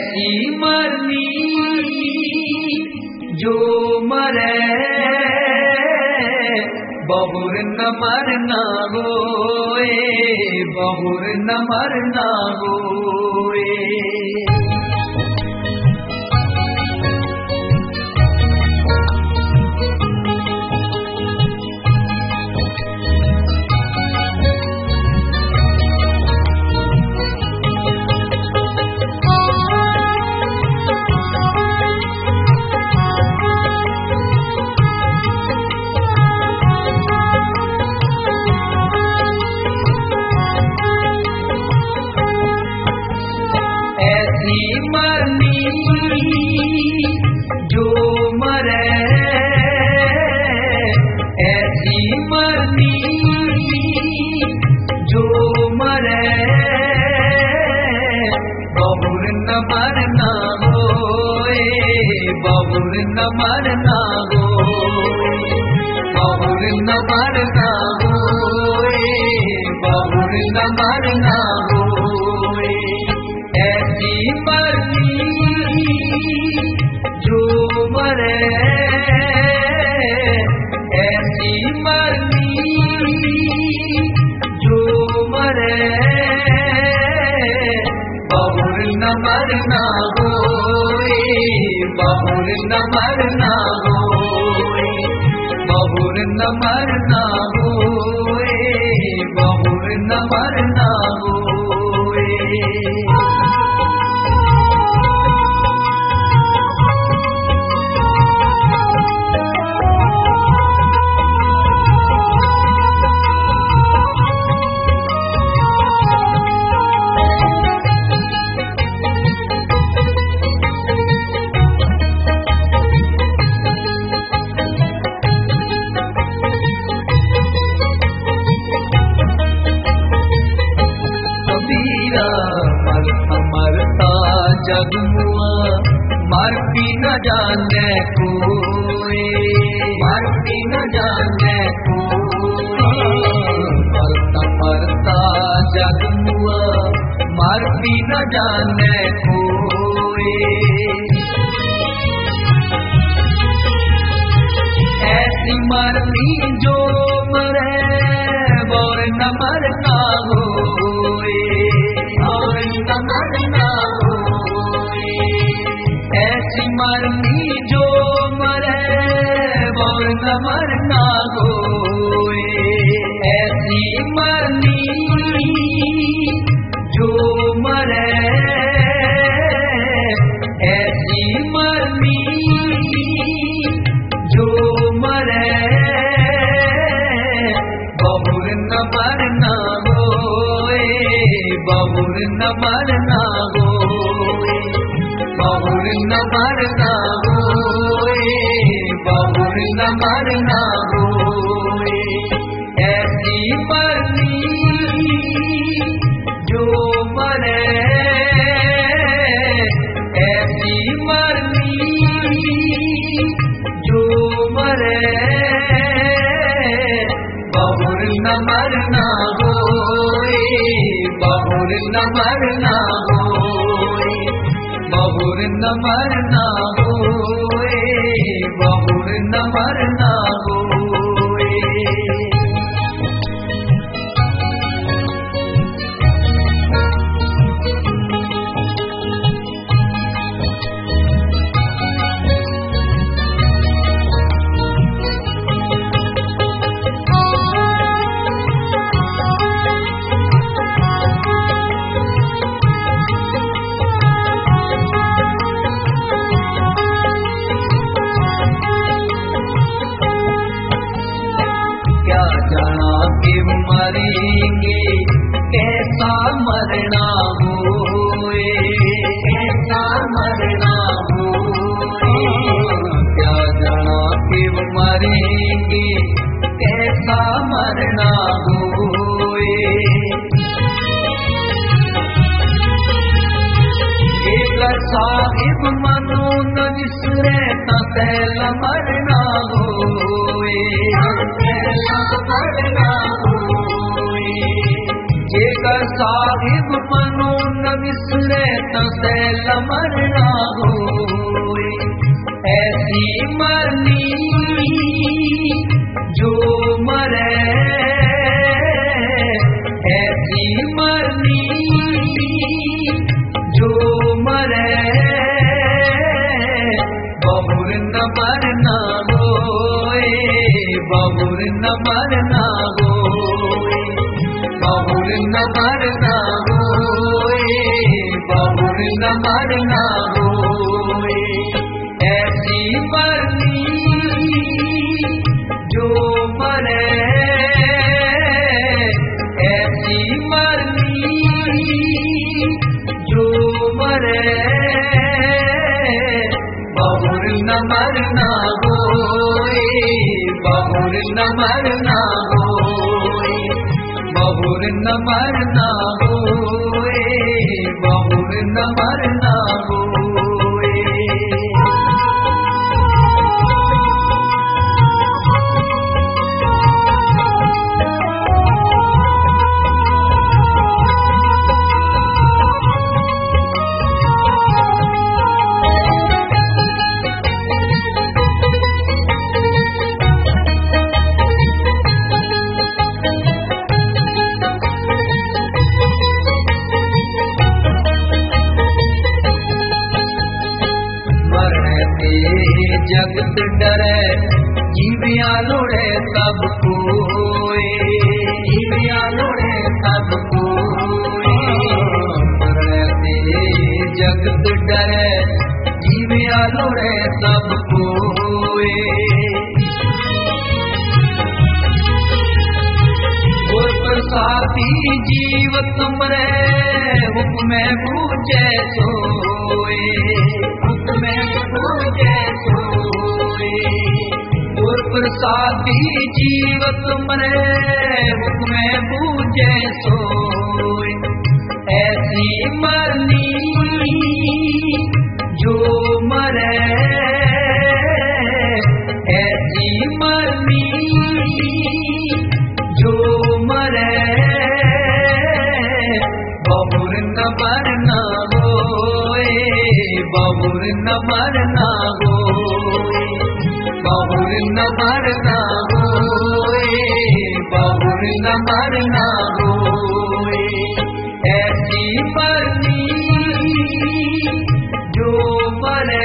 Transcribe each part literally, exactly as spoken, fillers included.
ऐसी मरनी जो मरे बहुर न मरना होए, बहुर न मरना होए। जो मरे ऐसी मरनी जो मरे बहुर न मरना होए, बहुर न मरना होए, बहुर न मरना होए, बहुर न मरना होए। ऐसी मरनी जो मरे ऐसी मरनी जो मरे बहुर न मरना होए, बहुर न मरना होए, बहुर न मरना होए, बहुर न मरना होए। मरता जग मुआ मरती न जाने कोई, मरती न जाने कोई। मरता मरता जग मुआ मरती न जाने कोई। ऐसी मरनी जो मरे और न मरना होए, और न मरना होए। ऐसी मरनी जो मरे और न मरना होए। ऐसी मरनी जो मरे ऐसी मरनी जो मरे बहुर न मरना होए, बहुर न मरना होए, बहुर न मरना होए, बहुर न मरना होए। ऐसी मरनी जो मरे ऐसी मरनी जो मरे बहुर न मरना होए, बहुर न मरना होए, बहुर न मरना होए, बहुर न मरना होए। मरेंगे कैसा मरना होए, कैसा मरना होए। क्या जाना कि मरेंगे कैसा मरना होए। एक साहिब मनो न विसरे तैल मरना होए, मरना होए। एक साहिब मनो न विसरे से मरना होए। ऐसी मरनी जो मरे, ऐसी मरनी जो मरे, बहुर न मरना होए, बहुर न मरना होए, बहुर न मरना होए, बहुर न मरना होए। ऐसी मरनी जो मरे, ऐसी मरनी जो मरे, बहुर न मरना होए, बहुर न मरना होए, बहुर न मरना होए, बहुर न मरना होए। जगत डरे जीविया लोड़े सब कोए, जीविया लोड़े सब कोए। जगत डरे जीविया लोड़े सब कोए। और प्रसादी जीवत मरे हुक्म बूझे सोए, हुक्म बूझे सोए। और प्रसादी जीवत मरे हुक्म बूझे सोए। ऐसी मरनी जो मरे, ऐसी मरनी जो मरे, बहुर न मरना होए, बहुर न मरना होए, बहुर न मरना होए, बहुर न मरना होए। ऐसी मरनी जो मरे,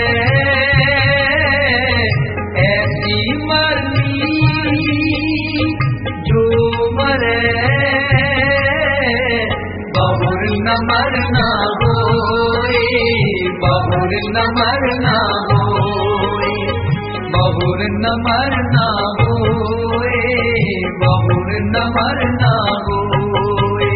ऐसी मरनी जो मरे, बहुर न मरना होए, बहुर न मरना होए, बहुर न मरना होए, बहुर न मरना होए।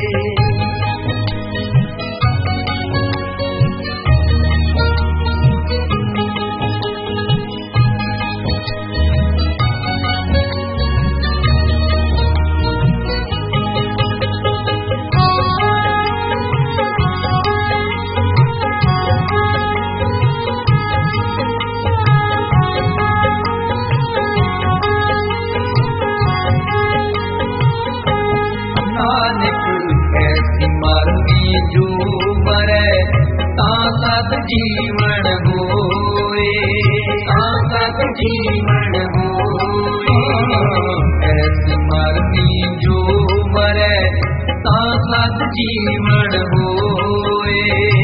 जो मरे ताकत जीवन होए, ताकत जीवन होए। ऐसी मरनी जो मरे ताकत जीवन होए।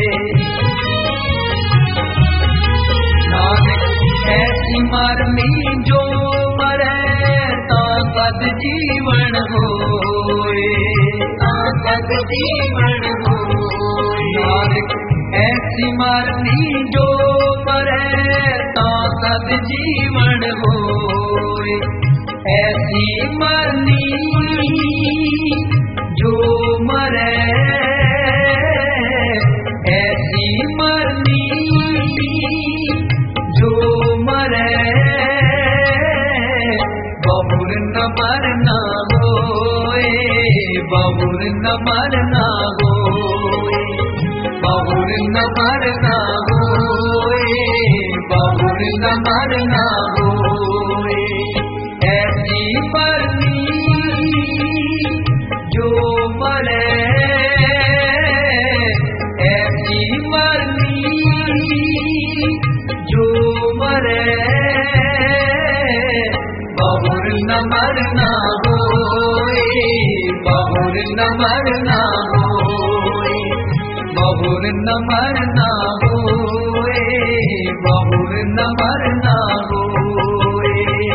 ऐसी मरनी जो मरे ताकत जीवन होए, ताकत जीवन होए। ऐसी मरनी जो मरे ताकत जीवन होए। ऐसी मरनी जो मरे, ऐसी मरनी जो मरे, बहुर न मरना होए, बहुर न मरना होए, बहुर न मरना होए, बहुर न मरना होए। ऐसी मरनी जो मरे, ऐसी न मरना होए बहुर न मरना होए बहुर न मरना होए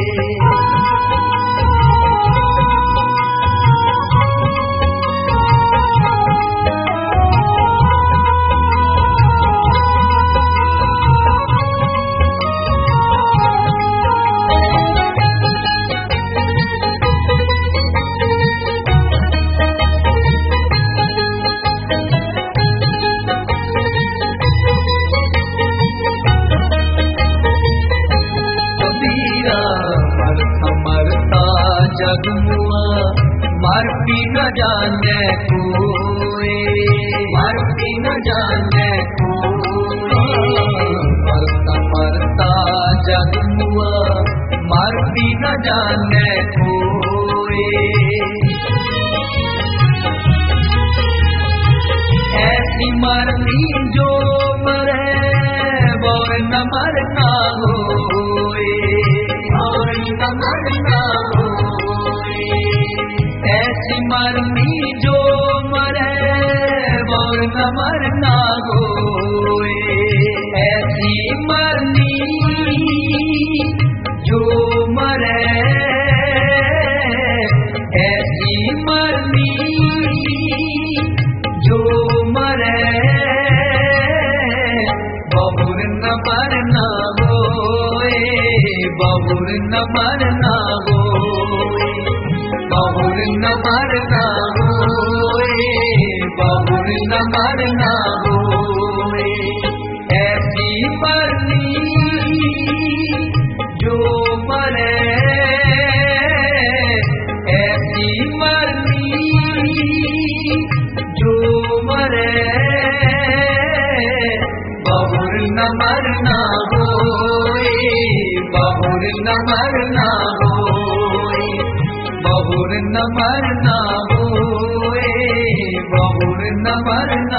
जग मुआ मर भी न जाने कोई मर भी न जाने कोई मरता मरता जग मुआ मर भी न जाने कोई ऐसी मरनी जो मरे और न मरना होए और न मरना ऐसी मरनी जो मरे और न मरना होए ऐसी मरनी जो मरे ऐसी मरनी जो मरे बहुर न मरना होए बहुर न मरना होए बहुर न मरना होए बहुर न मरना होए ऐसी मरनी जो मरे ऐसी मरनी जो मरे बहुर न मरना होए बहुर न मरना होए बहुर न मरना होए बहुर न मरना